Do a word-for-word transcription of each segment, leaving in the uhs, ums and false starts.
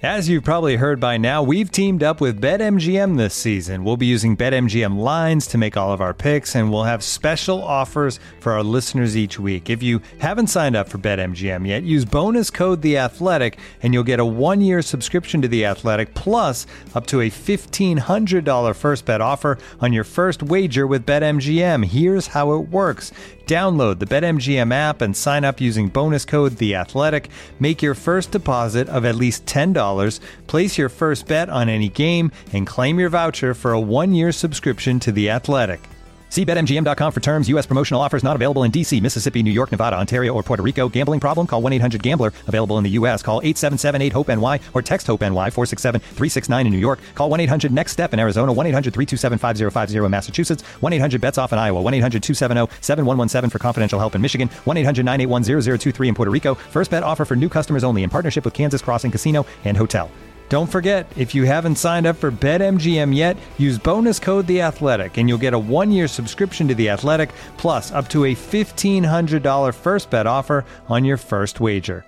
As you've probably heard by now, we've teamed up with BetMGM this season. We'll be using BetMGM lines to make all of our picks, and we'll have special offers for our listeners each week. If you haven't signed up for BetMGM yet, use bonus code The Athletic, and you'll get a one-year subscription to The Athletic, plus up to a fifteen hundred dollars first bet offer on your first wager with BetMGM. Here's how it works. Download the BetMGM app and sign up using bonus code The Athletic. Make your first deposit of at least ten dollars. Place your first bet on any game and claim your voucher for a one-year subscription to The Athletic. See Bet M G M dot com for terms. U S promotional offers not available in D C, Mississippi, New York, Nevada, Ontario, or Puerto Rico. Gambling problem? Call one eight hundred gambler. Available in the U S. Call eight seven seven eight hope N Y or text HOPE-NY four six seven three six nine in New York. Call one eight hundred next step in Arizona. one eight hundred three two seven five zero five zero in Massachusetts. one eight hundred bets off in Iowa. one eight hundred two seven zero seven one one seven for confidential help in Michigan. one eight hundred nine eight one zero zero two three in Puerto Rico. First bet offer for new customers only in partnership with Kansas Crossing Casino and Hotel. Don't forget, if you haven't signed up for BetMGM yet, use bonus code The Athletic, and you'll get a one-year subscription to The Athletic, plus up to a fifteen hundred dollars first bet offer on your first wager.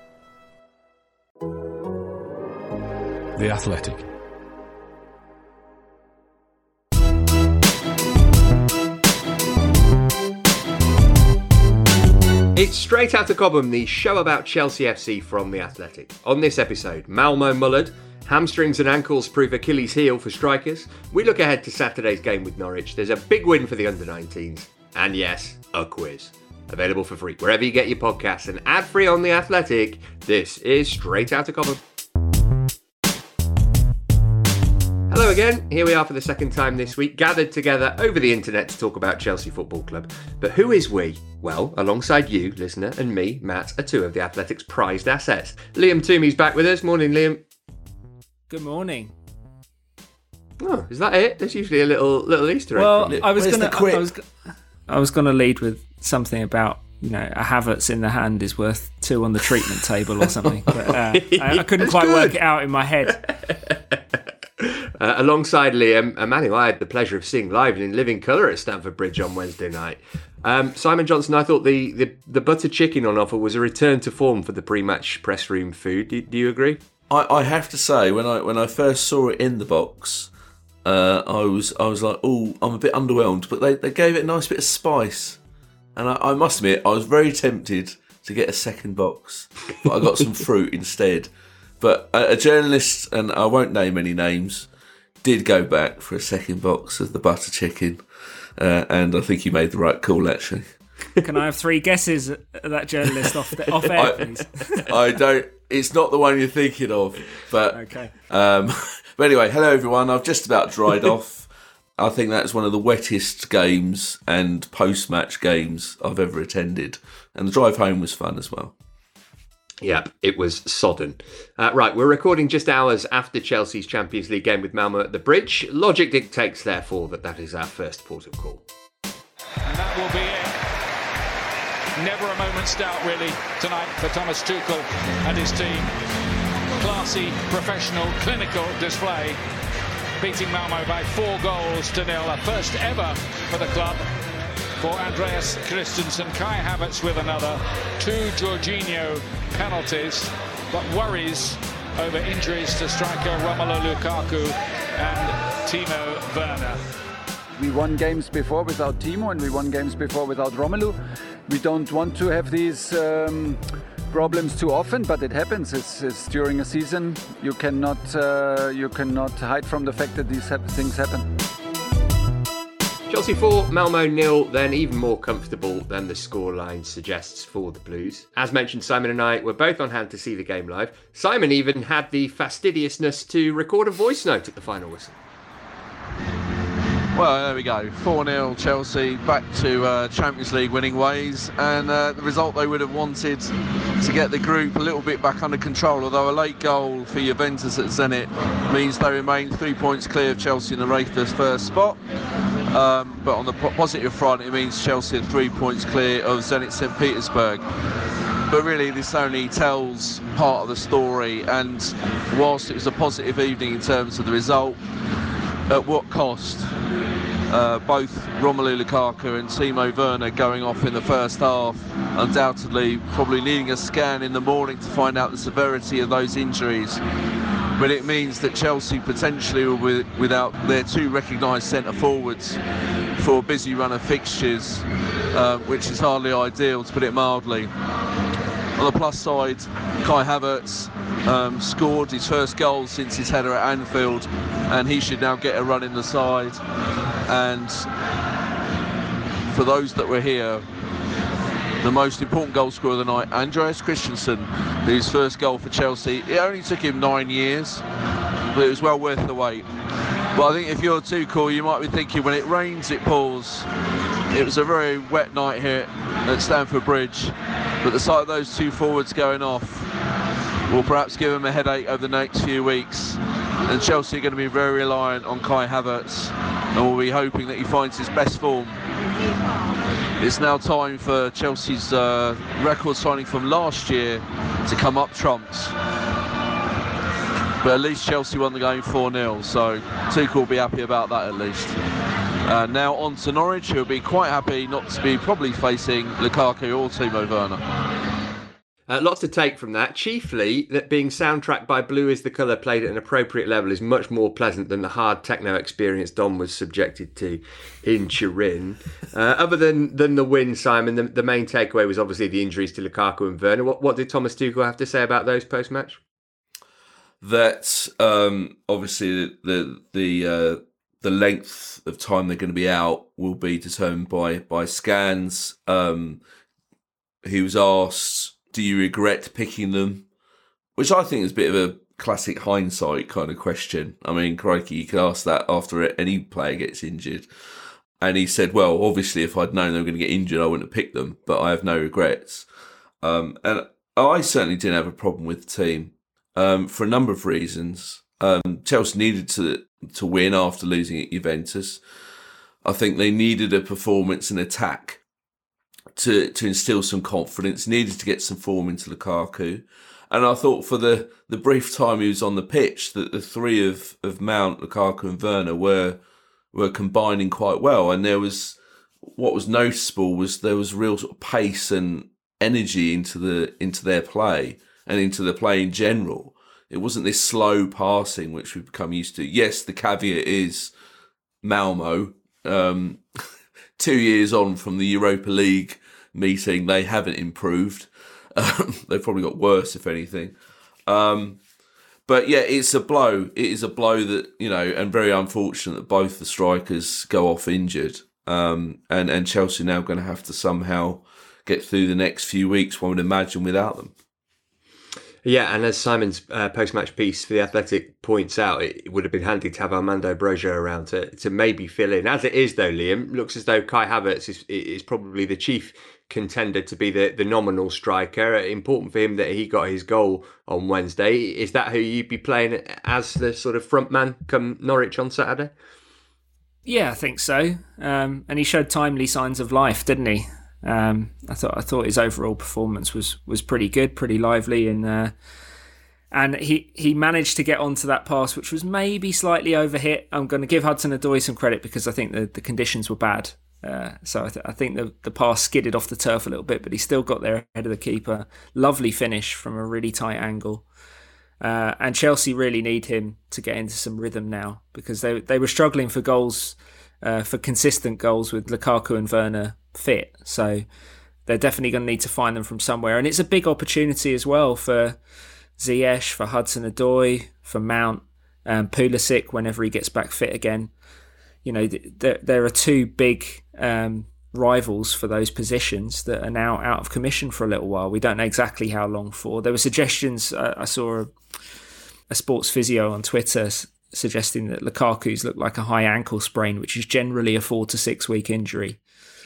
The Athletic. It's Straight Outta Cobham, the show about Chelsea F C from The Athletic. On this episode, Malmo mullered, hamstrings and ankles prove Achilles' heel for strikers. We look ahead to Saturday's game with Norwich. There's a big win for the under nineteens. And yes, a quiz. Available for free wherever you get your podcasts and ad-free on The Athletic. This is Straight Outta Cobham. Hello again, here we are for the second time this week, gathered together over the internet to talk about Chelsea Football Club. But who is we? Well, alongside you, listener, and me, Matt, are two of the Athletic's prized assets. Liam Toomey's back with us. Morning, Liam. Good morning. Oh, is that it? There's usually a little little Easter egg. Well, from it. I was Where's gonna, the quip? I was, I was gonna lead with something about, you know, a Havertz in the hand is worth two on the treatment table or something. But uh, I, I couldn't quite good. work it out in my head. Uh, alongside Liam, a man who I had the pleasure of seeing live in living colour at Stamford Bridge on Wednesday night. Um, Simon Johnson, I thought the, the, the butter chicken on offer was a return to form for the pre-match press room food. Do, do you agree? I, I have to say, when I when I first saw it in the box, uh, I was I was like, oh, I'm a bit underwhelmed. But they, they gave it a nice bit of spice, and I, I must admit, I was very tempted to get a second box, but I got some fruit instead. But a, a journalist, and I won't name any names, did go back for a second box of the butter chicken, uh, and I think he made the right call, actually. Can I have three guesses at that journalist off the, off air, I, please? I don't. It's not the one you're thinking of, but Okay. Um, but anyway, hello everyone. I've just about dried off. I think that's one of the wettest games and post-match games I've ever attended, and the drive home was fun as well. Yep, it was sodden. Uh, right, we're recording just hours after Chelsea's Champions League game with Malmo at the Bridge. Logic dictates, therefore, that that is our first port of call. And that will be it. Never a moment's doubt, really, tonight for Thomas Tuchel and his team. Classy, professional, clinical display. Beating Malmo by four goals to nil. A first ever for the club. For Andreas Christensen, Kai Havertz with another. Two Jorginho penalties, but worries over injuries to striker Romelu Lukaku and Timo Werner. We won games before without Timo, and we won games before without Romelu. We don't want to have these um, problems too often, but it happens. It's, it's during a season. You cannot uh, you cannot hide from the fact that these things happen. Chelsea four, Malmo nil, then even more comfortable than the scoreline suggests for the Blues. As mentioned, Simon and I were both on hand to see the game live. Simon even had the fastidiousness to record a voice note at the final whistle. Well, there we go. four nil Chelsea, back to uh, Champions League winning ways, and uh, the result they would have wanted to get the group a little bit back under control, although a late goal for Juventus at Zenit means they remain three points clear of Chelsea in the race for first spot. Um, but on the positive front, it means Chelsea are three points clear of Zenit Saint Petersburg. But really, this only tells part of the story, and whilst it was a positive evening in terms of the result, at what cost? uh, both Romelu Lukaku and Timo Werner going off in the first half, undoubtedly probably needing a scan in the morning to find out the severity of those injuries. But it means that Chelsea potentially will be without their two recognised centre forwards for a busy run of fixtures, uh, which is hardly ideal, to put it mildly. On the plus side, Kai Havertz um, scored his first goal since his header at Anfield, and he should now get a run in the side. And for those that were here, the most important goal scorer of the night, Andreas Christensen, whose first goal for Chelsea. It only took him nine years, but it was well worth the wait. But I think if you're Tuchel, you might be thinking, when it rains, it pours. It was a very wet night here at Stamford Bridge, but the sight of those two forwards going off will perhaps give him a headache over the next few weeks. And Chelsea are going to be very reliant on Kai Havertz, and we'll be hoping that he finds his best form. It's now time for Chelsea's uh, record signing from last year to come up trumps. But at least Chelsea won the game four nil, so Tuchel will be happy about that at least. Uh, now on to Norwich, who will be quite happy not to be probably facing Lukaku or Timo Werner. Uh, lots to take from that, chiefly that being soundtracked by Blue is the Colour played at an appropriate level is much more pleasant than the hard techno experience Don was subjected to in Turin. Uh, other than, than the win, Simon, the, the main takeaway was obviously the injuries to Lukaku and Werner. What, what did Thomas Tuchel have to say about those post-match? That um, obviously the the uh, the length of time they're going to be out will be determined by by scans. Um, he was asked, do you regret picking them? Which I think is a bit of a classic hindsight kind of question. I mean, crikey, you could ask that after any player gets injured. And he said, well, obviously, if I'd known they were going to get injured, I wouldn't have picked them, but I have no regrets. Um, and I certainly didn't have a problem with the team um, for a number of reasons. Um, Chelsea needed to to win after losing at Juventus. I think they needed a performance and attack to to instill some confidence, needed to get some form into Lukaku. And I thought for the, the brief time he was on the pitch that the three of, of Mount, Lukaku and Werner were were combining quite well. And there was, what was noticeable was there was real sort of pace and energy into the into their play and into the play in general. It wasn't this slow passing which we've become used to. Yes, the caveat is Malmo, um, two years on from the Europa League meeting, they haven't improved. Um, they've probably got worse, if anything. Um, but yeah, it's a blow. It is a blow that, you know, and very unfortunate that both the strikers go off injured. Um, and, and Chelsea now going to have to somehow get through the next few weeks, one would imagine, without them. Yeah, and as Simon's uh, post-match piece for The Athletic points out, it would have been handy to have Armando Broja around to, to maybe fill in. As it is, though, Liam, looks as though Kai Havertz is, is probably the chief contender to be the, the nominal striker. Important for him that he got his goal on Wednesday. Is that who you'd be playing as the sort of front man come Norwich on Saturday? Yeah, I think so. Um, and he showed timely signs of life, didn't he? Um, I thought I thought his overall performance was was pretty good, pretty lively, and uh, and he, he managed to get onto that pass, which was maybe slightly overhit. I'm going to give Hudson-Odoi some credit because I think the, the conditions were bad. Uh, so I, th- I think the, the pass skidded off the turf a little bit, but he still got there ahead of the keeper. Lovely finish from a really tight angle. Uh, and Chelsea really need him to get into some rhythm now because they they were struggling for goals, uh, for consistent goals with Lukaku and Werner fit. So they're definitely going to need to find them from somewhere. And it's a big opportunity as well for Ziyech, for Hudson-Odoi, for Mount, um, Pulisic whenever he gets back fit again. You know, there, there are two big um, rivals for those positions that are now out of commission for a little while. We don't know exactly how long for. There were suggestions, uh, I saw a, a sports physio on Twitter s- suggesting that Lukaku's looked like a high ankle sprain, which is generally a four to six week injury.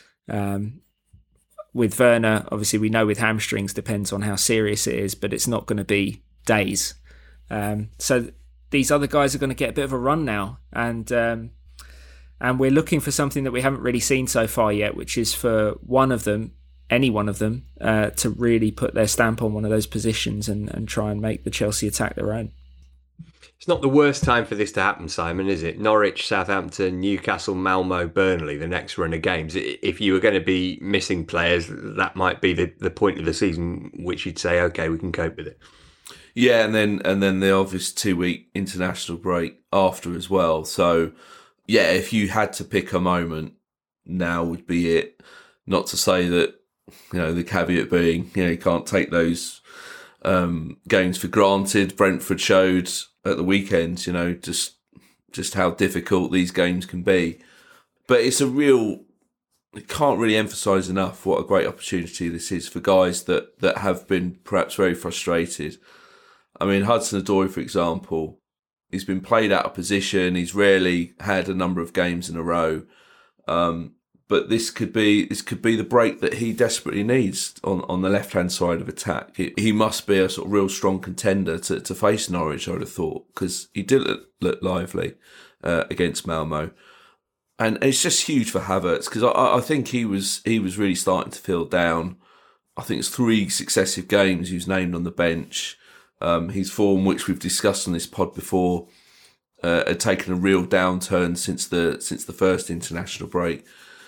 Um, with Werner, obviously we know with hamstrings depends on how serious it is, but it's not going to be days. Um, so these other guys are going to get a bit of a run now, and um, and we're looking for something that we haven't really seen so far yet, which is for one of them, any one of them, uh, to really put their stamp on one of those positions and, and try and make the Chelsea attack their own. It's not the worst time for this to happen, Simon, is it? Norwich, Southampton, Newcastle, Malmo, Burnley, the next run of games. If you were going to be missing players, that might be the, the point of the season which you'd say, OK, we can cope with it. Yeah, and then and then the obvious two-week international break after as well. So, yeah, if you had to pick a moment, now would be it. Not to say that, you know, the caveat being, you know, you can't take those um, games for granted. Brentford showed at the weekend, you know, just just how difficult these games can be. But it's a real, I can't really emphasise enough what a great opportunity this is for guys that, that have been perhaps very frustrated. I mean, Hudson-Odoi, for example, he's been played out of position. He's rarely had a number of games in a row. Um, but this could be this could be the break that he desperately needs on, on the left-hand side of attack. He, he must be a sort of real strong contender to, to face Norwich, I would have thought, because he did look, look lively uh, against Malmo. And it's just huge for Havertz, because I, I think he was he was really starting to feel down. I think it's three successive games he was named on the bench. Um, his form, which we've discussed on this pod before, uh, had taken a real downturn since the since the first international break.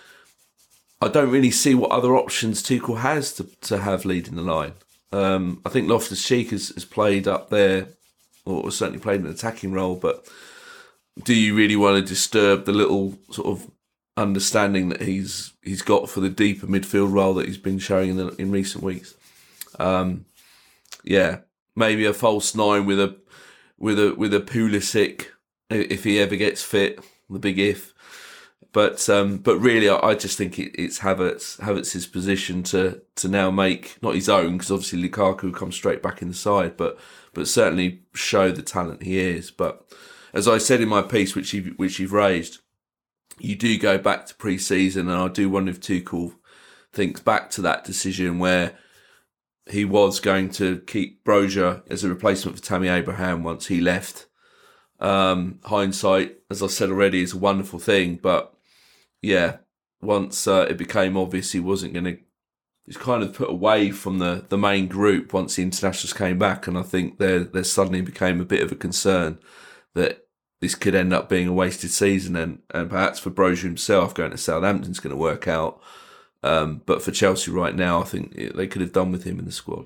I don't really see what other options Tuchel has to, to have leading the line. Um, I think Loftus-Cheek has, has played up there, or certainly played an attacking role, but do you really want to disturb the little sort of understanding that he's he's got for the deeper midfield role that he's been showing in, the, in recent weeks? Um, yeah. Maybe a false nine with a with a with a Pulisic if he ever gets fit. The big if, but um, but really, I, I just think it, it's Havertz Havertz's position to to now make not his own, because obviously Lukaku comes straight back in the side, but but certainly show the talent he is. But as I said in my piece, which you which you've raised, you do go back to pre-season, and I do wonder if Tuchel thinks back to that decision where he was going to keep Broja as a replacement for Tammy Abraham once he left. Um, hindsight, as I said already, is a wonderful thing. But yeah, once uh, it became obvious he wasn't going to, he's kind of put away from the, the main group once the internationals came back. And I think there there suddenly became a bit of a concern that this could end up being a wasted season. And, and perhaps for Broja himself, going to Southampton is going to work out. Um, but for Chelsea right now, I think they could have done with him in the squad.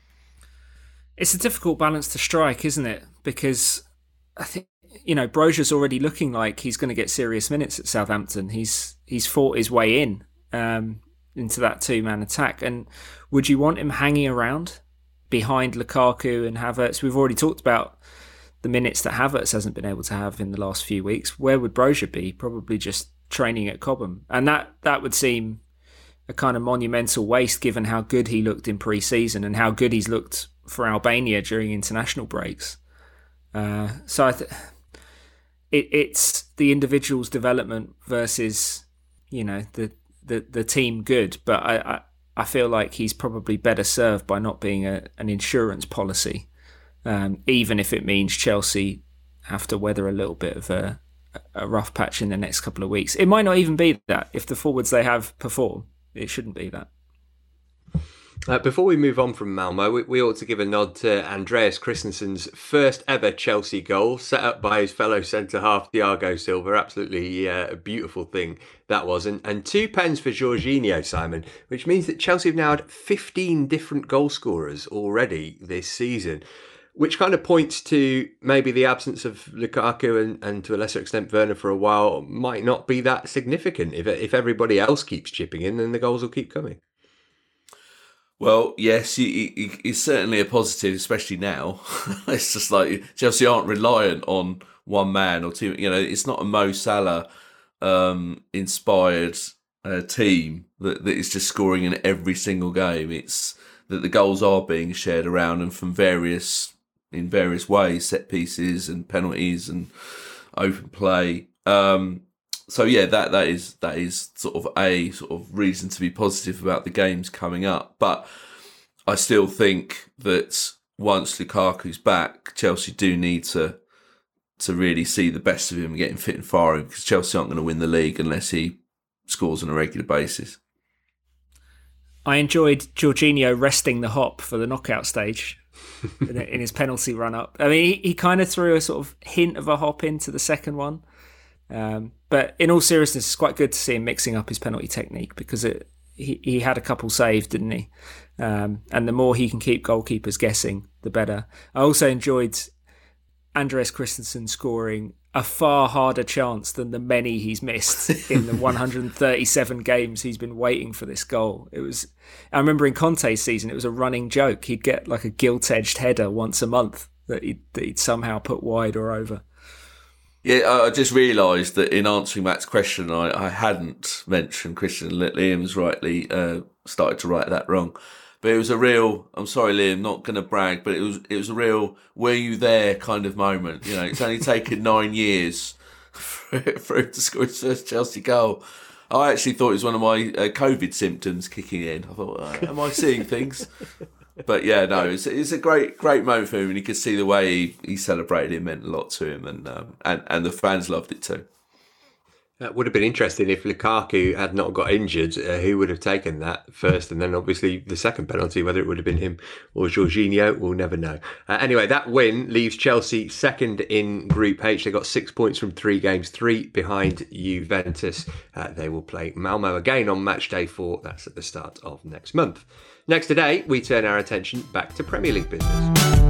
It's a difficult balance to strike, isn't it? Because I think, you know, Broja's already looking like he's going to get serious minutes at Southampton. He's he's fought his way in um, into that two-man attack. And would you want him hanging around behind Lukaku and Havertz? We've already talked about the minutes that Havertz hasn't been able to have in the last few weeks. Where would Broja be? Probably just training at Cobham. And that, that would seem a kind of monumental waste given how good he looked in pre-season and how good he's looked for Albania during international breaks. Uh, so I th- it, it's the individual's development versus, you know, the, the, the team good. But I, I, I feel like he's probably better served by not being a, an insurance policy, um, even if it means Chelsea have to weather a little bit of a, a rough patch in the next couple of weeks. It might not even be that if the forwards they have perform. It shouldn't be that. Uh, before we move on from Malmo, we, we ought to give a nod to Andreas Christensen's first ever Chelsea goal, set up by his fellow centre-half Thiago Silva. Absolutely uh, a beautiful thing that was. And, and two pens for Jorginho, Simon, which means that Chelsea have now had fifteen different goal scorers already this season, which kind of points to maybe the absence of Lukaku and, and to a lesser extent Werner for a while might not be that significant. If if everybody else keeps chipping in, then the goals will keep coming. Well, yes, it's certainly a positive, especially now. It's just like Chelsea aren't reliant on one man or two. You know, it's not a Mo Salah um, inspired uh, team that, that is just scoring in every single game. It's that the goals are being shared around and from various in various ways, set pieces and penalties and open play. Um, so yeah, that that is that is sort of a sort of reason to be positive about the games coming up. But I still think that once Lukaku's back, Chelsea do need to to really see the best of him getting fit and firing, because Chelsea aren't going to win the league unless he scores on a regular basis. I enjoyed Jorginho resting the hop for the knockout stage. in, in his penalty run up. I mean, he, he kind of threw a sort of hint of a hop into the second one. Um, but in all seriousness, it's quite good to see him mixing up his penalty technique because it, he, he had a couple saved, didn't he? Um, and the more he can keep goalkeepers guessing, the better. I also enjoyed Andreas Christensen scoring a far harder chance than the many he's missed in the one hundred thirty-seven games he's been waiting for this goal. It was, I remember in Conte's season, it was a running joke. He'd get like a gilt-edged header once a month that he'd, that he'd somehow put wide or over. Yeah, I just realised that in answering Matt's question, I, I hadn't mentioned Christian. Liam's rightly uh, started to write that wrong. But it was a real, I'm sorry, Liam, not going to brag, but it was it was a real, were you there kind of moment. You know, it's only taken nine years for, for him to score his first Chelsea goal. I actually thought it was one of my uh, COVID symptoms kicking in. I thought, uh, am I seeing things? But yeah, no, it's, it's a great great moment for him, and you could see the way he, he celebrated it meant a lot to him, and um, and, and the fans loved it too. That would have been interesting if Lukaku had not got injured. Uh, who would have taken that first, and then obviously the second penalty? Whether it would have been him or Jorginho, we'll never know. Uh, anyway, that win leaves Chelsea second in Group H. They got six points from three games, three behind Juventus. Uh, they will play Malmo again on match day four. That's at the start of next month. Next today, we turn our attention back to Premier League business.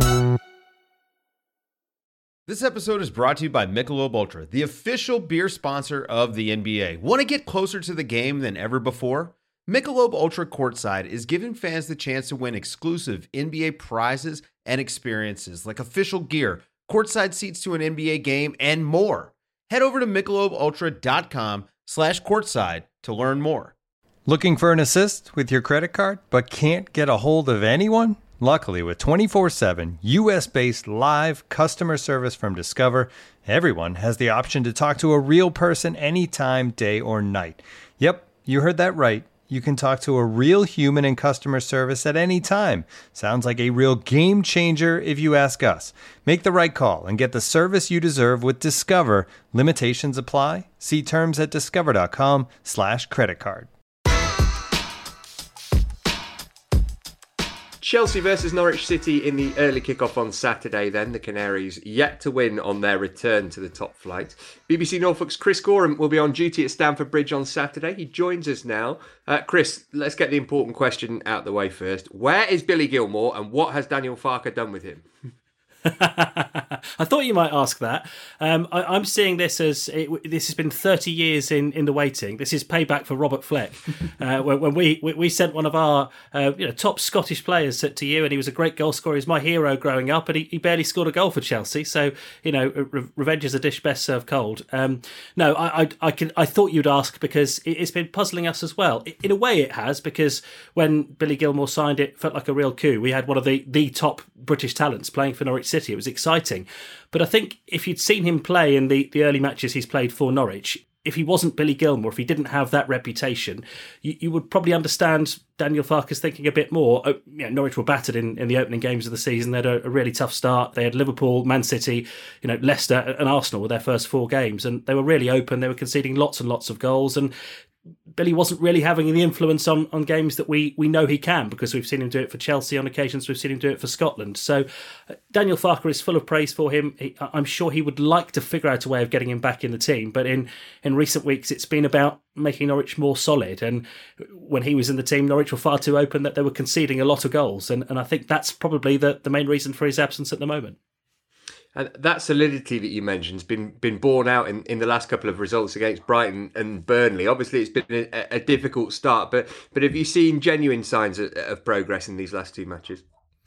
This episode is brought to you by Michelob Ultra, the official beer sponsor of the N B A. Want to get closer to the game than ever before? Michelob Ultra Courtside is giving fans the chance to win exclusive N B A prizes and experiences like official gear, courtside seats to an N B A game, and more. Head over to michelobultra.com slash courtside to learn more. Looking for an assist with your credit card, but can't get a hold of anyone? Luckily, with twenty-four seven U S-based live customer service from Discover, everyone has the option to talk to a real person anytime, day or night. Yep, you heard that right. You can talk to a real human in customer service at any time. Sounds like a real game changer if you ask us. Make the right call and get the service you deserve with Discover. Limitations apply. See terms at discover.com slash credit card. Chelsea versus Norwich City in the early kickoff on Saturday then. The Canaries yet to win on their return to the top flight. B B C Norfolk's Chris Gorham will be on duty at Stamford Bridge on Saturday. He joins us now. Uh, Chris, let's get the important question out the way first. Where is Billy Gilmour and what has Daniel Farke done with him? I thought you might ask that. Um, I, I'm seeing this as it, this has been thirty years in, in the waiting. This is payback for Robert Fleck. uh, when, when we, we we sent one of our uh, you know top Scottish players to, to you, and he was a great goal scorer. He was my hero growing up, and he, he barely scored a goal for Chelsea. So you know, re- revenge is a dish best served cold. Um, no, I I I, can, I thought you'd ask because it, it's been puzzling us as well. In a way, it has, because when Billy Gilmour signed, it felt like a real coup. We had one of the the top British talents playing for Norwich City. It was exciting. But I think if you'd seen him play in the, the early matches he's played for Norwich, if he wasn't Billy Gilmour, if he didn't have that reputation, you, you would probably understand Daniel Farke's thinking a bit more. Uh, you know, Norwich were battered in, in the opening games of the season. They had a, a really tough start. They had Liverpool, Man City, you know, Leicester and Arsenal were their first four games, and they were really open. They were conceding lots and lots of goals, and Billy wasn't really having the influence on, on games that we, we know he can, because we've seen him do it for Chelsea on occasions, we've seen him do it for Scotland. So uh, Daniel Farke is full of praise for him. He, I'm sure he would like to figure out a way of getting him back in the team, but in, in recent weeks it's been about making Norwich more solid, and when he was in the team, Norwich were far too open that they were conceding a lot of goals, and, and I think that's probably the, the main reason for his absence at the moment. And that solidity that you mentioned has been, been borne out in, in the last couple of results against Brighton and Burnley. Obviously, it's been a, a difficult start, but but have you seen genuine signs of, of progress in these last two matches?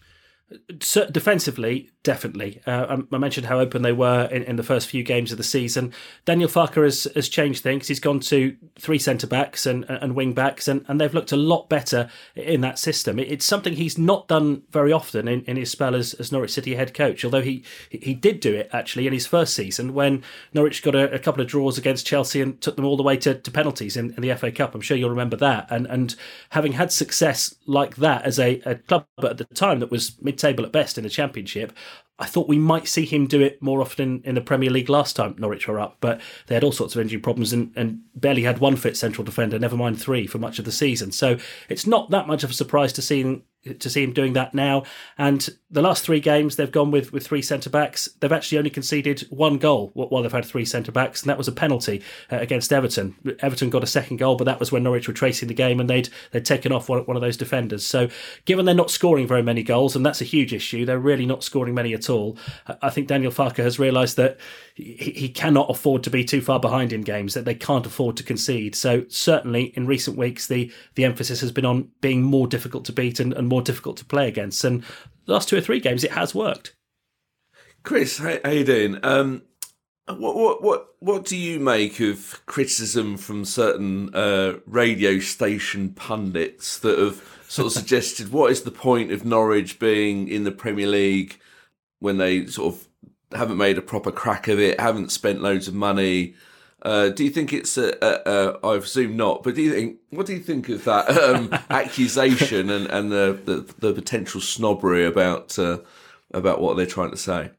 So defensively, definitely. Uh, I mentioned how open they were in, in the first few games of the season. Daniel Farke has, has changed things. He's gone to three centre-backs and, and wing-backs, and, and they've looked a lot better in that system. It, it's something he's not done very often in, in his spell as, as Norwich City head coach, although he he did do it, actually, in his first season when Norwich got a, a couple of draws against Chelsea and took them all the way to, to penalties in, in the F A Cup. I'm sure you'll remember that. And, and having had success like that as a, a club at the time that was mid table at best in the Championship, I thought we might see him do it more often in the Premier League last time Norwich were up, but they had all sorts of injury problems and, and barely had one fit central defender, never mind three, for much of the season. So it's not that much of a surprise to see him, to see him doing that now. And the last three games, they've gone with, with three centre-backs. They've actually only conceded one goal while they've had three centre-backs, and that was a penalty uh, against Everton. Everton got a second goal, but that was when Norwich were tracing the game and they'd they'd taken off one, one of those defenders. So given they're not scoring very many goals, and that's a huge issue, they're really not scoring many at all, I think Daniel Farke has realised that he, he cannot afford to be too far behind in games, that they can't afford to concede. So certainly in recent weeks, the, the emphasis has been on being more difficult to beat and, and more difficult to play against. And the last two or three games, it has worked. Chris, how, how you doing? Um, what what what what do you make of criticism from certain uh, radio station pundits that have sort of suggested what is the point of Norwich being in the Premier League when they sort of haven't made a proper crack of it, haven't spent loads of money? Uh, do you think it's a, a, a? I presume not, but do you think? What do you think of that um, accusation and, and the, the the potential snobbery about uh, about what they're trying to say?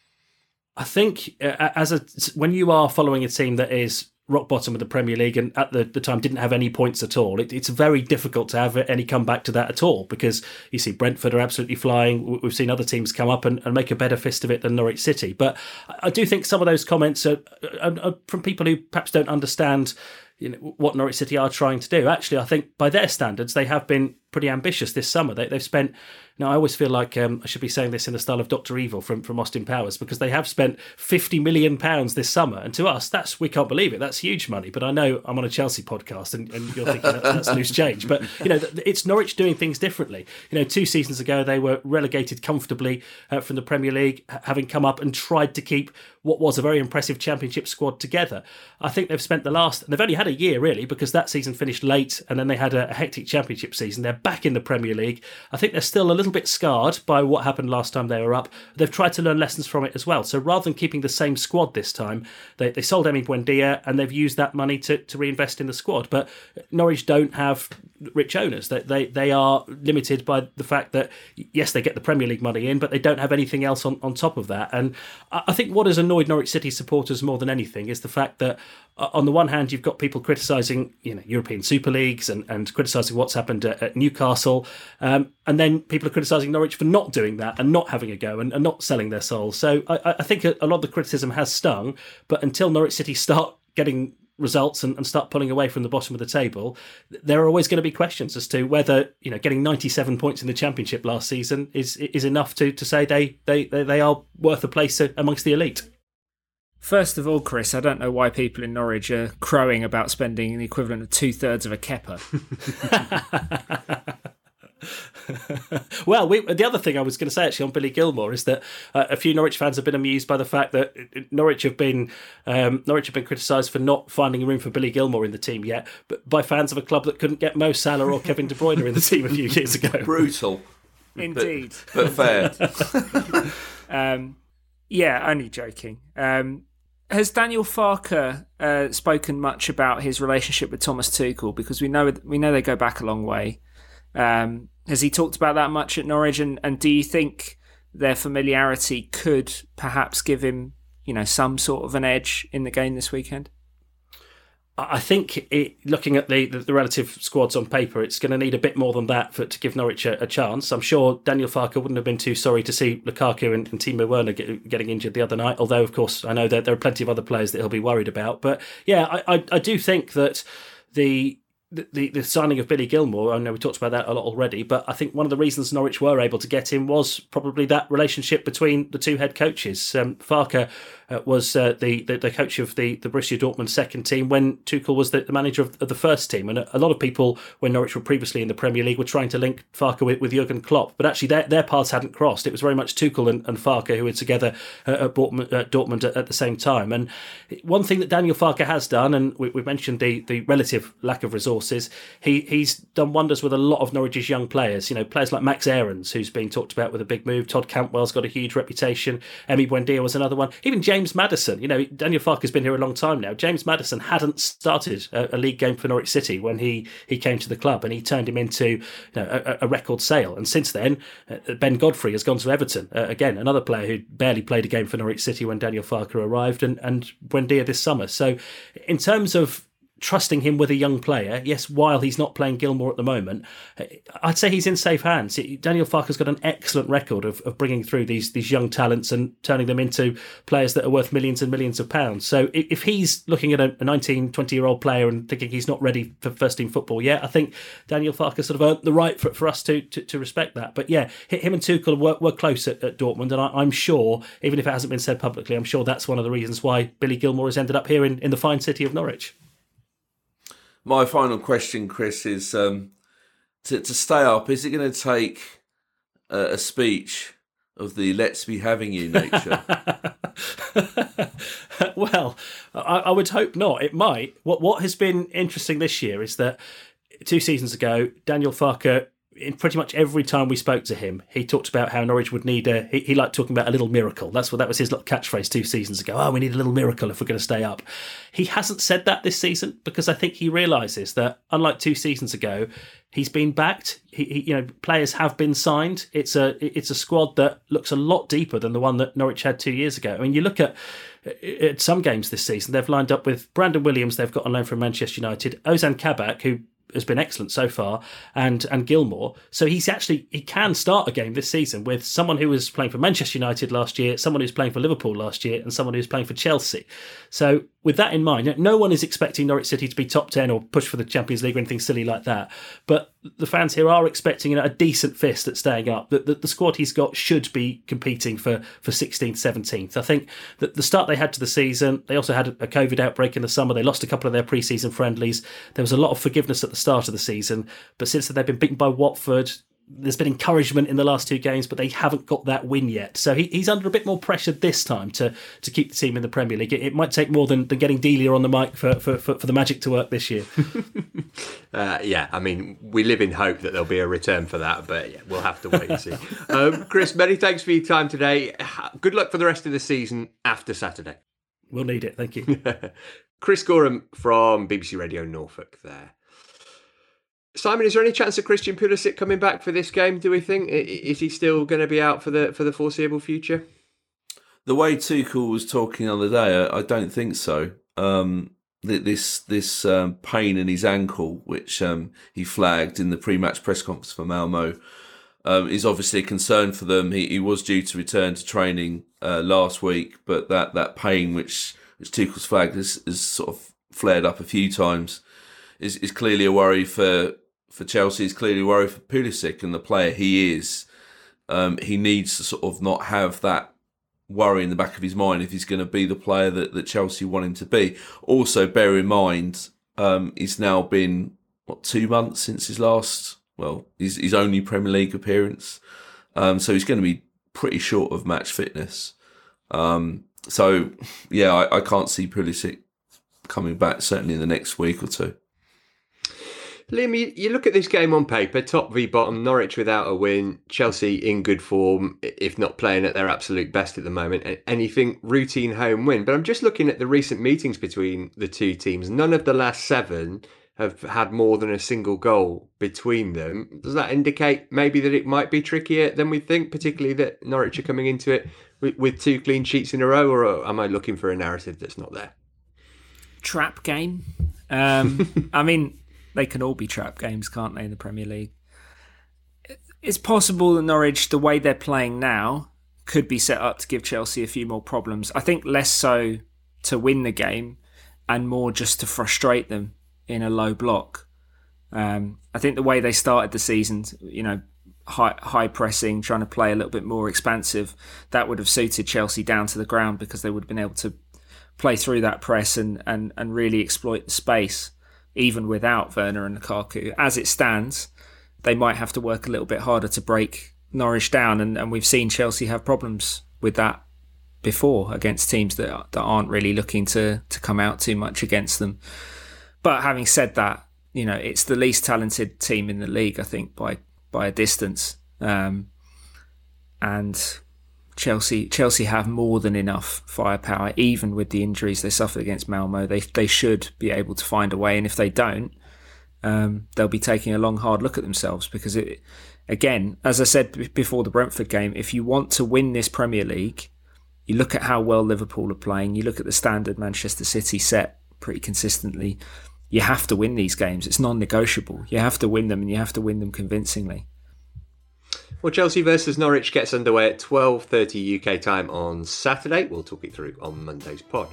I think uh, as a when you are following a team that is rock bottom of the Premier League and at the, the time didn't have any points at all, it, it's very difficult to have any comeback to that at all, because you see Brentford are absolutely flying. We've seen other teams come up and, and make a better fist of it than Norwich City. But I do think some of those comments are, are, are from people who perhaps don't understand, you know, what Norwich City are trying to do. Actually, I think by their standards, they have been pretty ambitious this summer. They, they've spent, now I always feel like um, I should be saying this in the style of Doctor Evil from, from Austin Powers, because they have spent fifty million pounds this summer. And to us, that's, we can't believe it. That's huge money. But I know I'm on a Chelsea podcast and, and you're thinking that, that's loose change. But, you know, it's Norwich doing things differently. You know, two seasons ago, they were relegated comfortably uh, from the Premier League, having come up and tried to keep what was a very impressive Championship squad together. I think they've spent the last, they've only had a year really, because that season finished late and then they had a, a hectic Championship season. They're back in the Premier League. I think they're still a little bit scarred by what happened last time they were up. They've tried to learn lessons from it as well. So rather than keeping the same squad this time, they, they sold Emi Buendia and they've used that money to, to reinvest in the squad. But Norwich don't have rich owners. They, they, they are limited by the fact that, yes, they get the Premier League money in, but they don't have anything else on, on top of that. And I think what has annoyed Norwich City supporters more than anything is the fact that uh, on the one hand, you've got people criticising, you know, European Super Leagues and, and criticising what's happened at, at Newcastle. Um, and then people are criticising Norwich for not doing that and not having a go and, and not selling their souls. So I, I think a, a lot of the criticism has stung, but until Norwich City start getting results and, and start pulling away from the bottom of the table, there are always going to be questions as to whether, you know, getting ninety-seven points in the Championship last season is is enough to to say they they they are worth a place amongst the elite. First of all, Chris, I don't know why people in Norwich are crowing about spending the equivalent of two thirds of a Kepa. Well, we, the other thing I was going to say actually on Billy Gilmour is that uh, a few Norwich fans have been amused by the fact that Norwich have been um, Norwich have been criticised for not finding room for Billy Gilmour in the team yet, but by fans of a club that couldn't get Mo Salah or Kevin De Bruyne in the team a few years ago. Brutal, indeed, but, but fair. um, yeah, only joking. Um, has Daniel Farke uh, spoken much about his relationship with Thomas Tuchel? Because we know we know they go back a long way. Um, has he talked about that much at Norwich? And, and do you think their familiarity could perhaps give him, you know, some sort of an edge in the game this weekend? I think it, looking at the, the, the relative squads on paper, it's going to need a bit more than that for to give Norwich a, a chance. I'm sure Daniel Farke wouldn't have been too sorry to see Lukaku and, and Timo Werner get, getting injured the other night, although, of course, I know that there are plenty of other players that he'll be worried about. But, yeah, I, I, I do think that the... The, the the signing of Billy Gilmour, I know we talked about that a lot already, but I think one of the reasons Norwich were able to get him was probably that relationship between the two head coaches. Um, Farke uh, was uh, the, the the coach of the, the Borussia Dortmund second team when Tuchel was the, the manager of, of the first team. And a, a lot of people, when Norwich were previously in the Premier League, were trying to link Farke with, with Jurgen Klopp, but actually their, their paths hadn't crossed. It was very much Tuchel and, and Farke who were together uh, at Dortmund, uh, Dortmund at, at the same time. And one thing that Daniel Farke has done, and we, we mentioned the, the relative lack of resources, he He's done wonders with a lot of Norwich's young players. You know, players like Max Aarons, who's being talked about with a big move. Todd Cantwell's got a huge reputation. Emi Buendia was another one. Even James James Maddison. You know, Daniel Farke's been here a long time now. James Maddison hadn't started a, a league game for Norwich City when he, he came to the club, and he turned him into you know, a, a record sale. And since then, uh, Ben Godfrey has gone to Everton. Uh, again, another player who barely played a game for Norwich City when Daniel Farke arrived, and, and Buendia this summer. So in terms of trusting him with a young player, yes, while he's not playing Gilmour at the moment, I'd say he's in safe hands. Daniel Farke's got an excellent record of, of bringing through these these young talents and turning them into players that are worth millions and millions of pounds. So if he's looking at a nineteen, twenty-year-old player and thinking he's not ready for first-team football yet, I think Daniel Farke sort of earned the right for, for us to, to to respect that. But yeah, him and Tuchel were, were close at, at Dortmund, and I, I'm sure, even if it hasn't been said publicly, I'm sure that's one of the reasons why Billy Gilmour has ended up here in, in the fine city of Norwich. My final question, Chris, is um, to, to stay up, is it going to take uh, a speech of the let's be having you nature? Well, I, I would hope not. It might. What What has been interesting this year is that two seasons ago, Daniel Farke, in pretty much every time we spoke to him, he talked about how Norwich would need a, he, he liked talking about a little miracle. That's what, that was his little catchphrase two seasons ago. Oh, we need a little miracle if we're going to stay up. He hasn't said that this season because I think he realises that, unlike two seasons ago, he's been backed. He, he, you know, players have been signed. It's a, it's a squad that looks a lot deeper than the one that Norwich had two years ago. I mean, you look at, at some games this season, they've lined up with Brandon Williams, they've got on loan from Manchester United, Ozan Kabak, who has been excellent so far, and and Gilmour. So he's actually, he can start a game this season with someone who was playing for Manchester United last year, someone who's playing for Liverpool last year, and someone who's playing for Chelsea. So with that in mind, no one is expecting Norwich City to be top ten or push for the Champions League or anything silly like that. But the fans here are expecting, you know, a decent fist at staying up. The, the, the squad he's got should be competing for, for sixteenth, seventeenth. I think that the start they had to the season, they also had a COVID outbreak in the summer. They lost a couple of their pre-season friendlies. There was a lot of forgiveness at the start of the season, but since then they've been beaten by Watford. There's been encouragement in the last two games, but they haven't got that win yet. So he, he's under a bit more pressure this time to to keep the team in the Premier League. It, it might take more than, than getting Delia on the mic for, for, for, for the magic to work this year. uh, yeah, I mean, we live in hope that there'll be a return for that, but yeah, we'll have to wait and see. um, Chris, many thanks for your time today. Good luck for the rest of the season after Saturday. We'll need it, thank you. Chris Gorham from B B C Radio Norfolk there. Simon, is there any chance of Christian Pulisic coming back for this game, do we think? Is he still going to be out for the for the foreseeable future? The way Tuchel was talking the other day, I, I don't think so. Um, this this um, pain in his ankle, which um, he flagged in the pre-match press conference for Malmo, um, is obviously a concern for them. He, he was due to return to training uh, last week, but that, that pain, which, which Tuchel's flagged, has, has sort of flared up a few times, is, is clearly a worry for... For Chelsea, is clearly worried for Pulisic and the player he is. Um, he needs to sort of not have that worry in the back of his mind if he's going to be the player that, that Chelsea want him to be. Also, bear in mind, um, he's now been, what, two months since his last, well, his, his only Premier League appearance. Um, so he's going to be pretty short of match fitness. Um, so, yeah, I, I can't see Pulisic coming back, certainly in the next week or two. Liam, you, you look at this game on paper, top v bottom, Norwich without a win, Chelsea in good form, if not playing at their absolute best at the moment, and you think routine home win. But I'm just looking at the recent meetings between the two teams. None of the last seven have had more than a single goal between them. Does that indicate maybe that it might be trickier than we think, particularly that Norwich are coming into it with, with two clean sheets in a row, or am I looking for a narrative that's not there? Trap game. Um, I mean... They can all be trap games, can't they, in the Premier League? It's possible that Norwich, the way they're playing now, could be set up to give Chelsea a few more problems. I think less so to win the game and more just to frustrate them in a low block. Um, I think the way they started the season, you know, high, high pressing, trying to play a little bit more expansive, that would have suited Chelsea down to the ground because they would have been able to play through that press and, and, and really exploit the space, even without Werner and Lukaku. As it stands, they might have to work a little bit harder to break Norwich down, and, and we've seen Chelsea have problems with that before against teams that that aren't really looking to to come out too much against them. But having said that, you know, it's the least talented team in the league, I think, by by a distance. Um, and Chelsea Chelsea have more than enough firepower, even with the injuries they suffered against Malmo. They they should be able to find a way, and if they don't, um, they'll be taking a long, hard look at themselves. Because, it, again, as I said before the Brentford game, if you want to win this Premier League, you look at how well Liverpool are playing, you look at the standard Manchester City set pretty consistently, you have to win these games. It's non-negotiable. You have to win them, and you have to win them convincingly. Well, Chelsea versus Norwich gets underway at twelve thirty U K time on Saturday. We'll talk it through on Monday's pod.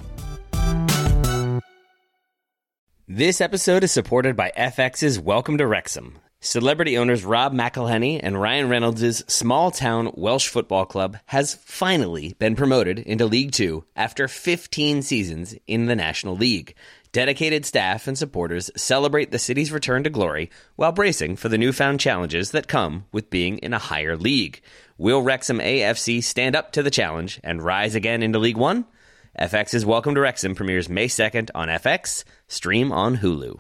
This episode is supported by F X's Welcome to Wrexham. Celebrity owners Rob McElhenney and Ryan Reynolds' small-town Welsh football club has finally been promoted into League Two after fifteen seasons in the National League. Dedicated staff and supporters celebrate the city's return to glory while bracing for the newfound challenges that come with being in a higher league. Will Wrexham A F C stand up to the challenge and rise again into League One? F X's Welcome to Wrexham premieres May second on F X, stream on Hulu.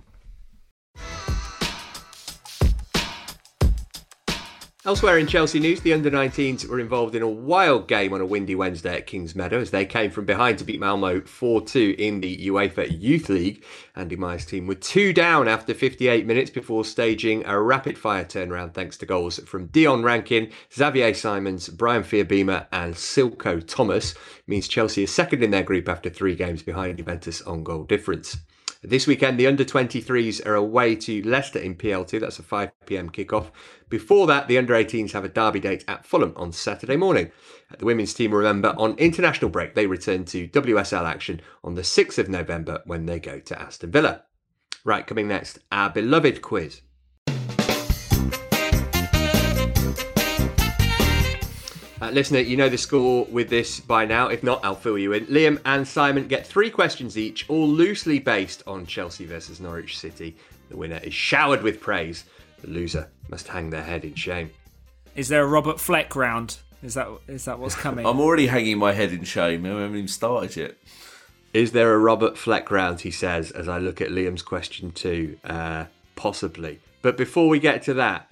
Elsewhere in Chelsea news, the under nineteens were involved in a wild game on a windy Wednesday at Kingsmeadow as they came from behind to beat Malmo four two in the UEFA Youth League. Andy Meyer's team were two down after fifty-eight minutes before staging a rapid-fire turnaround thanks to goals from Dion Rankin, Xavier Simons, Brian Fiabima and Silko Thomas. It means Chelsea is second in their group after three games behind Juventus on goal difference. This weekend, the under twenty-threes are away to Leicester in P L two. That's a five p.m. kickoff. Before that, the under eighteens have a derby date at Fulham on Saturday morning. The women's team, remember, on international break, they return to W S L action on the sixth of November when they go to Aston Villa. Right, coming next, our beloved quiz. Uh, listener, you know the score with this by now. If not, I'll fill you in. Liam and Simon get three questions each, all loosely based on Chelsea versus Norwich City. The winner is showered with praise. The loser must hang their head in shame. Is there a Robert Fleck round? Is that is that what's coming? I'm already hanging my head in shame. I haven't even started yet. Is there a Robert Fleck round, he says, as I look at Liam's question too. Uh, possibly. But before we get to that...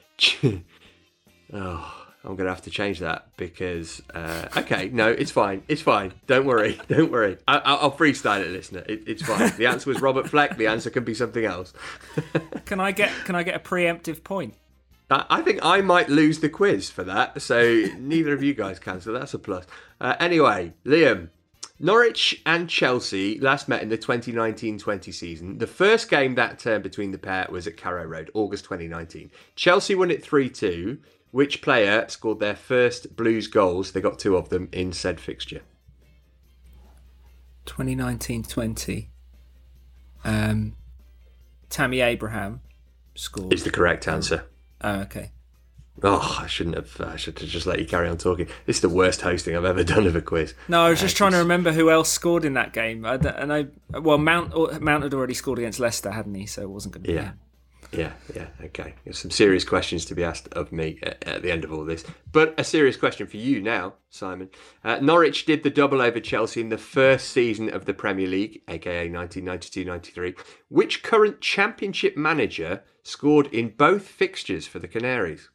oh... I'm going to have to change that because, uh, okay, no, it's fine. It's fine. Don't worry. Don't worry. I, I'll freestyle it, listener. It, it's fine. The answer was Robert Fleck. The answer can be something else. Can I get Can I get a preemptive point? I, I think I might lose the quiz for that, so neither of you guys can, so that's a plus. Uh, anyway, Liam, Norwich and Chelsea last met in the twenty nineteen twenty season. The first game that term between the pair was at Carrow Road, August twenty nineteen. Chelsea won it three two. Which player scored their first Blues goals? They got two of them in said fixture. twenty nineteen twenty. Um, Tammy Abraham scored. Is the correct answer. Oh, okay. Oh, I shouldn't have. I should have just let you carry on talking. This is the worst hosting I've ever done of a quiz. No, I was just uh, trying to remember who else scored in that game. I, and I, well, Mount Mount had already scored against Leicester, hadn't he? So it wasn't going to be yeah. him. Yeah, yeah, okay. There's some serious questions to be asked of me at, at the end of all this. But a serious question for you now, Simon. Uh, Norwich did the double over Chelsea in the first season of the Premier League, aka nineteen ninety-two ninety-three. Which current Championship manager scored in both fixtures for the Canaries?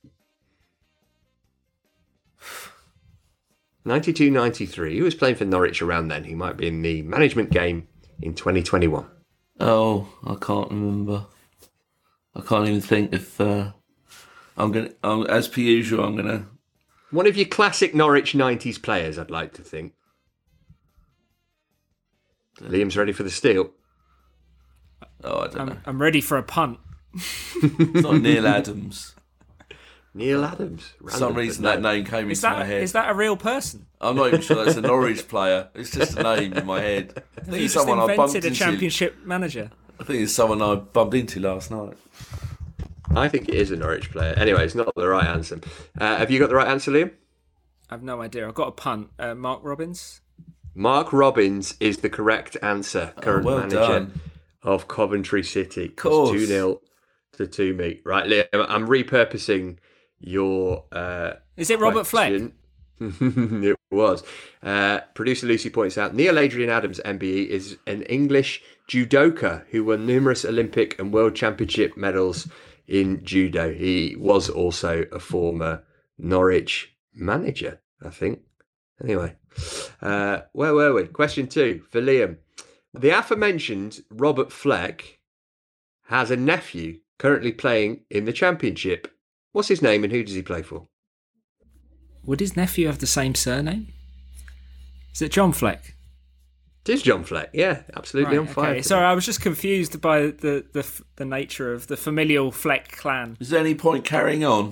ninety-two ninety-three. He was playing for Norwich around then. He might be in the management game in twenty twenty-one. Oh, I can't remember. I can't even think if uh, I'm gonna. I'm, as per usual, I'm gonna. One of your classic Norwich nineties players, I'd like to think. Liam's ready for the steal. Oh, I don't I'm, know. I'm ready for a punt. It's not Neil Adams. Neil Adams. For some reason, that name came Is into that my head. is that a real person? I'm not even sure that's a Norwich player. It's just a name in my head. I think You it's just someone I bumped invented a into. Championship manager. I think it's someone I bumped into last night. I think it is a Norwich player. Anyway, it's not the right answer. Uh, have you got the right answer, Liam? I've no idea. I've got a punt. Uh, Mark Robbins? Mark Robbins is the correct answer. Current oh, well manager done. of Coventry City. Of course. two nil to two me. Right, Liam, I'm repurposing your uh, Is it Robert question. Fleck? It was. Uh, producer Lucy points out, Neil Adrian Adams, M B E, is an English judoka who won numerous Olympic and World Championship medals in judo. He was also a former Norwich manager, I think. Anyway, uh, where were we? Question two for Liam. The aforementioned Robert Fleck has a nephew currently playing in the Championship. What's his name and who does he play for? Would his nephew have the same surname? Is it John Fleck? It is John Fleck, yeah, absolutely right, on fire. Okay. Sorry, I was just confused by the, the the nature of the familial Fleck clan. Is there any point carrying on?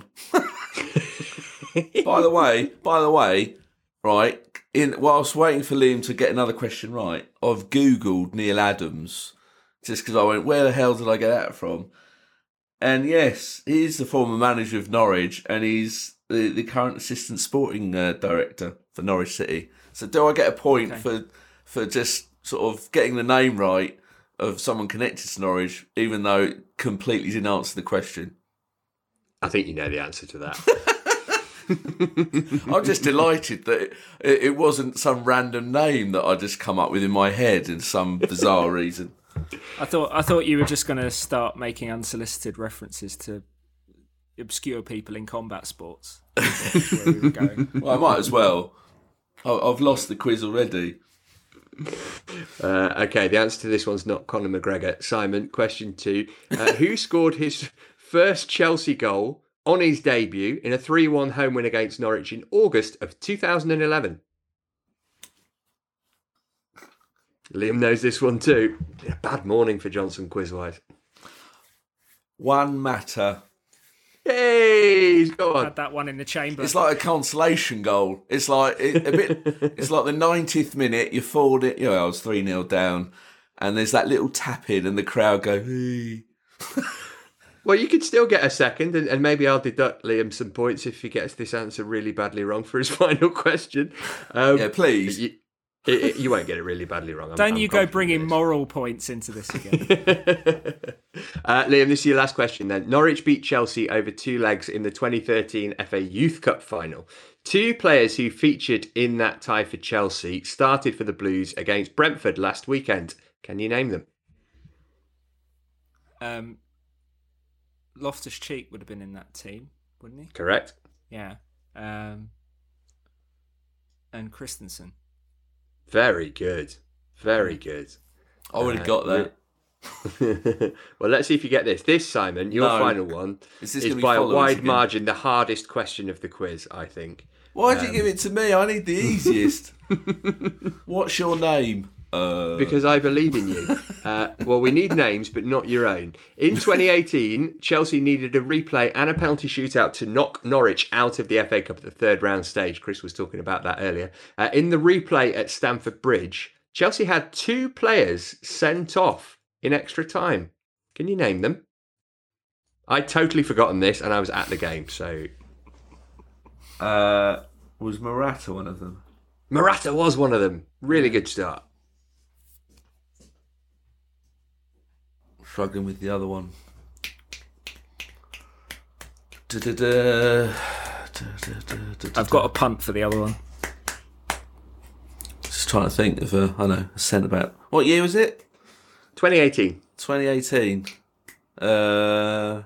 by the way, by the way, right, in whilst waiting for Liam to get another question right, I've Googled Neil Adams just because I went, where the hell did I get that from? And yes, he's the former manager of Norwich and he's the, the current assistant sporting uh, director for Norwich City. So do I get a point okay. for for just sort of getting the name right of someone connected to Norwich, even though it completely didn't answer the question? I think you know the answer to that. I'm just delighted that it, it wasn't some random name that I just come up with in my head in some bizarre reason. I thought I thought you were just going to start making unsolicited references to obscure people in combat sports. Where we were going. Well, I might as well. I've lost the quiz already. Uh, okay, the answer to this one's not Conor McGregor. Simon, question two. Uh, who scored his first Chelsea goal on his debut in a three one home win against Norwich in August of two thousand eleven? Liam knows this one too. A bad morning for Johnson quiz-wise. Juan Mata. Hey, he's got had that one in the chamber. It's like a consolation goal. It's like it, a bit. It's like the ninetieth minute. You forward it. You know, I was three nil down, and there's that little tap in, and the crowd go. Hey. Well, you could still get a second, and, and maybe I'll deduct Liam some points if he gets this answer really badly wrong for his final question. Um, yeah, please. You, it, it, you won't get it really badly wrong. I'm, Don't I'm you go bringing moral points into this again. uh, Liam, this is your last question then. Norwich beat Chelsea over two legs in the twenty thirteen F A Youth Cup final. Two players who featured in that tie for Chelsea started for the Blues against Brentford last weekend. Can you name them? Um, Loftus-Cheek would have been in that team, wouldn't he? Correct. Yeah. Um, and Christensen. Very good. Very good. I would have uh, got that. Well, let's see if you get this. This, Simon, your no. final one, is, is by a wide margin the hardest question of the quiz, I think. Why'd um, you give it to me? I need the easiest. What's your name? Uh... Because I believe in you. Uh, well, we need names, but not your own. In twenty eighteen, Chelsea needed a replay and a penalty shootout to knock Norwich out of the F A Cup at the third round stage. Chris was talking about that earlier. Uh, in the replay at Stamford Bridge, Chelsea had two players sent off in extra time. Can you name them? I'd totally forgotten this, and I was at the game, so... Uh, was Morata one of them? Morata was one of them. Really good start. Struggling with the other one. Da-da-da. Da-da-da-da-da. I've got a punt for the other one. Just trying to think of a, I know, a centre back. What year was it? twenty eighteen. twenty eighteen. Uh,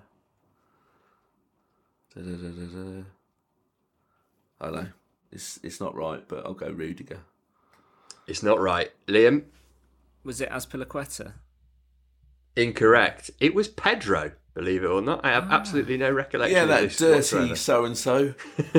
da-da-da-da-da. I don't know. It's it's not right, but I'll go Rudiger. It's not right. Liam? Was it Azpilicueta? Incorrect. It was Pedro, believe it or not. I have ah. absolutely no recollection yeah, of that this dirty so-and-so.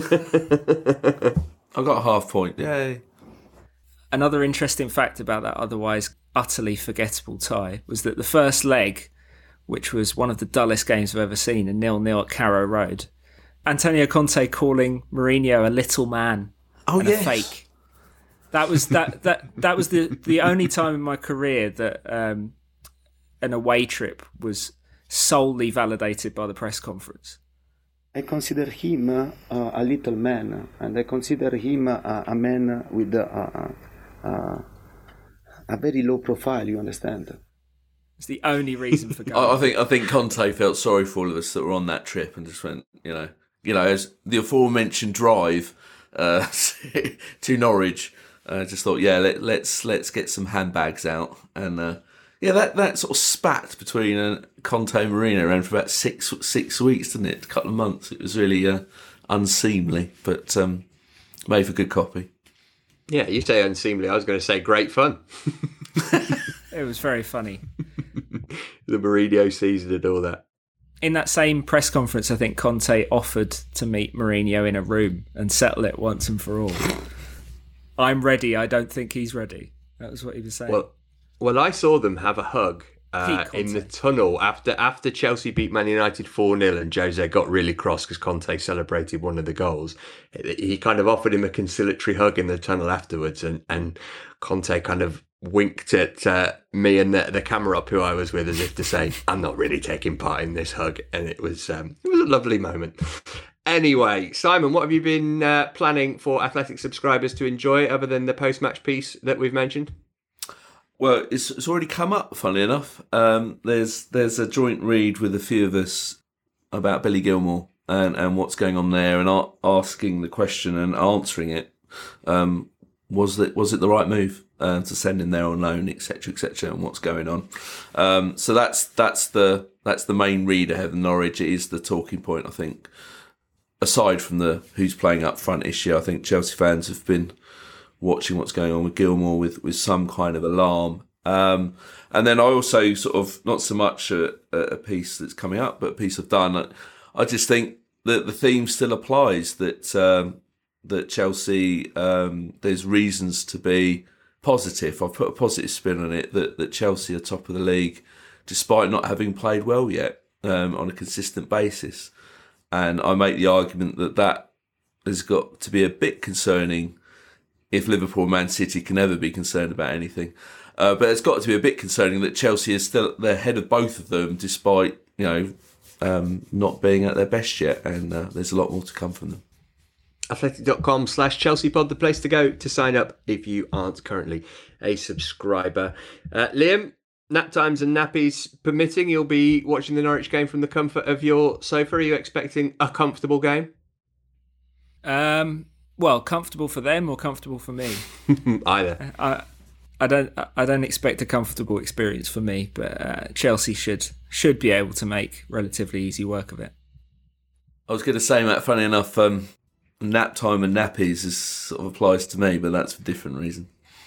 I got a half point. Yay. Another interesting fact about that otherwise utterly forgettable tie was that the first leg, which was one of the dullest games I've ever seen, a nil-nil at Carrow Road, Antonio Conte calling Mourinho a little man oh, and yes. a fake. That was that that that was the, the only time in my career that um, an away trip was solely validated by the press conference. I consider him uh, a little man, and I consider him uh, a man with uh, uh, a very low profile. You understand? It's the only reason for going. I, I think I think Conte felt sorry for all of us that were on that trip and just went, you know, you know, as the aforementioned drive uh, to Norwich. Uh, just thought, yeah, let, let's let's get some handbags out, and uh, yeah, that, that sort of spat between uh, Conte and Mourinho around for about six six weeks, didn't it? A couple of months. It was really uh, unseemly, but um, made for good copy. Yeah, you say unseemly. I was going to say great fun. It was very funny. The Mourinho season and all that. In that same press conference, I think Conte offered to meet Mourinho in a room and settle it once and for all. I'm ready. I don't think he's ready. That was what he was saying. Well, well, I saw them have a hug uh, in the tunnel after after Chelsea beat Man United four nil and Jose got really cross because Conte celebrated one of the goals. He kind of offered him a conciliatory hug in the tunnel afterwards, and, and Conte kind of winked at uh, me and the, the camera up who I was with as if to say, I'm not really taking part in this hug. And it was um, it was a lovely moment. Anyway, Simon, what have you been uh, planning for Athletic subscribers to enjoy other than the post-match piece that we've mentioned? Well, it's, it's already come up, funnily enough. Um, there's there's a joint read with a few of us about Billy Gilmour and, and what's going on there, and a- asking the question and answering it. Um, was that was it the right move uh, to send him there on loan, et cetera, et cetera, and what's going on? Um, so that's that's the that's the main read ahead of Norwich. It is the talking point, I think. Aside from the who's playing up front issue, I think Chelsea fans have been watching what's going on with Gilmour with, with some kind of alarm. Um, and then I also sort of, not so much a, a piece that's coming up, but a piece I've done. I just think that the theme still applies, that um, that Chelsea, um, there's reasons to be positive. I've put a positive spin on it, that, that Chelsea are top of the league, despite not having played well yet um, on a consistent basis. And I make the argument that that has got to be a bit concerning if Liverpool and Man City can ever be concerned about anything. Uh, but it's got to be a bit concerning that Chelsea is still they're ahead of both of them, despite, you know, um, not being at their best yet. And uh, there's a lot more to come from them. Athletic.com slash Chelsea pod, the place to go to sign up if you aren't currently a subscriber. Uh, Liam, nap times and nappies permitting, you'll be watching the Norwich game from the comfort of your sofa. Are you expecting a comfortable game? Um... Well, comfortable for them or comfortable for me? Either. I, I don't. I don't expect a comfortable experience for me, but uh, Chelsea should should be able to make relatively easy work of it. I was going to say, Matt, funny enough, um, nap time and nappies is, sort of applies to me, but that's for a different reason.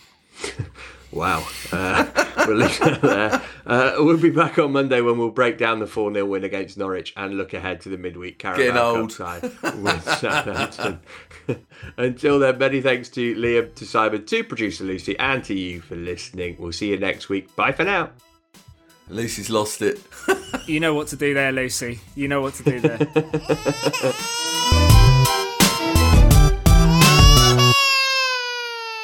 Wow. Uh, we'll leave that there. Uh, we'll be back on Monday when we'll break down the four nil win against Norwich and look ahead to the midweek Carabao Cup side with Southampton. Until then, many thanks to Liam, to Simon, to producer Lucy, and to you for listening. We'll see you next week. Bye for now. Lucy's lost it. You know what to do there, Lucy. You know what to do there.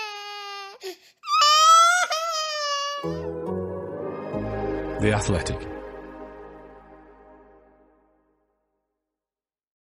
The Athletic.